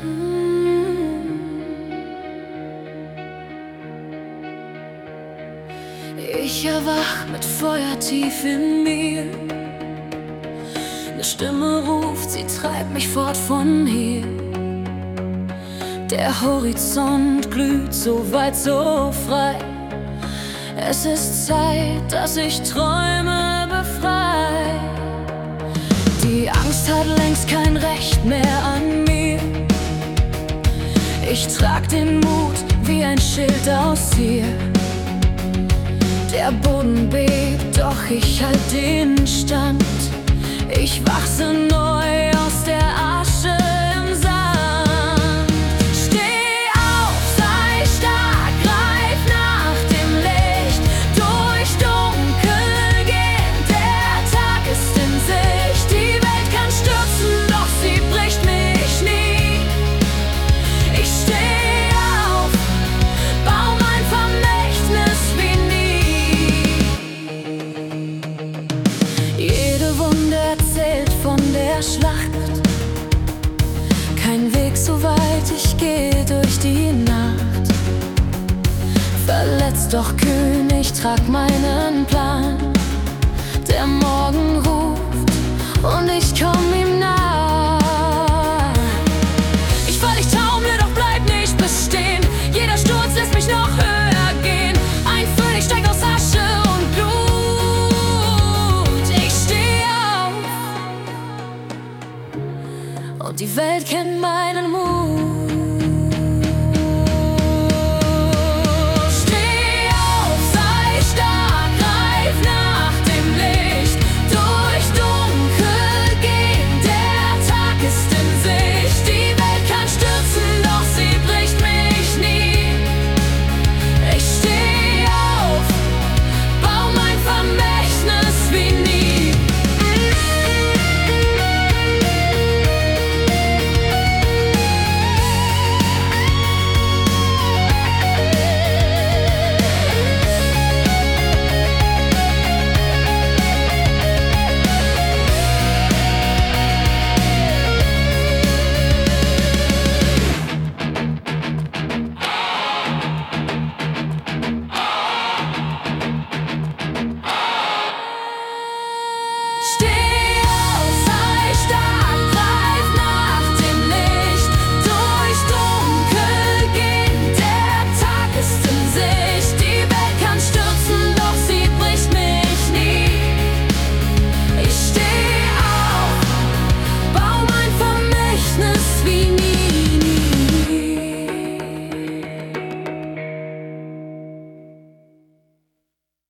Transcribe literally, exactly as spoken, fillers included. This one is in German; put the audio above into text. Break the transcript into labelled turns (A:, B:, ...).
A: Ich erwach mit Feuer tief in mir. Eine Stimme ruft, sie treibt mich fort von hier. Der Horizont glüht so weit, so frei. Es ist Zeit, dass ich Träume befrei. Die Angst hat längst kein Recht mehr an mir. Ich trag den Mut wie ein Schild aus hier. Der Boden bebt, doch ich halt den Stand. Ich wachse neu aus der Asche im Sand. Steh auf, sei stark, greif nach dem Licht. Durch Dunkel gehen, der Tag ist in Sicht. Die Welt kann stürzen, doch sie bricht mich nie. Ich steh auf, bau mein Vermächtnis wie nie. Jede Wunde erzählt von der Schlacht. Kein Weg so weit, ich gehe durch die Nacht. Verletzt doch kühn, ich trag meinen Plan. Der Morgen ruft und ich komm ihm nah. Ich fall, ich taumle, doch bleib nicht bestehen. Jeder Sturz lässt mich noch höher gehen. Ein Phönix steigt aus Asche und Blut. Ich steh auf und die Welt kennt meinen Mut.